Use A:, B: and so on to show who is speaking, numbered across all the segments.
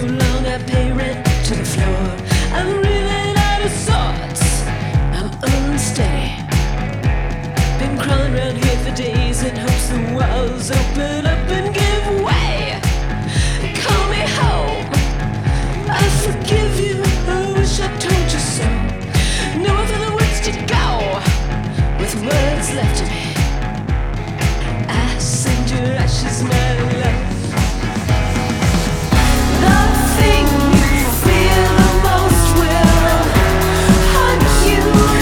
A: long I pay rent to the floor. I'm really out of sorts, I'm unsteady. Been crawling around here for days in hopes the walls open up and give way. Call me home, I forgive you, I wish I told you so. No other words to go, with words left in me. I send your ashes, my love. The thing you feel the most will hunt you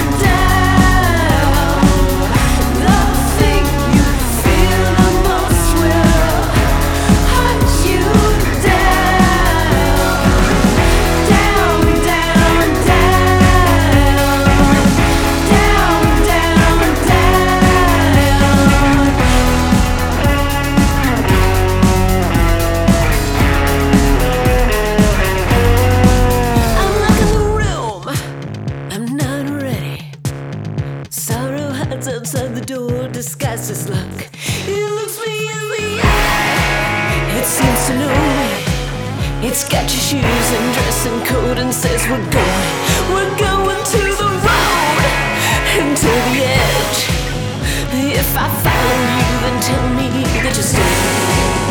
A: down. The thing you feel the most will hunt you down. Down, down, down. Down, down, down. I'm locking the room, I'm not ready. Sorrow hides outside the door, disguised as luck. It looks me in the eye, it seems to know me. It's got your shoes and dressing code and says we're going to the road and to the edge. If I follow you, then tell me that you're staying.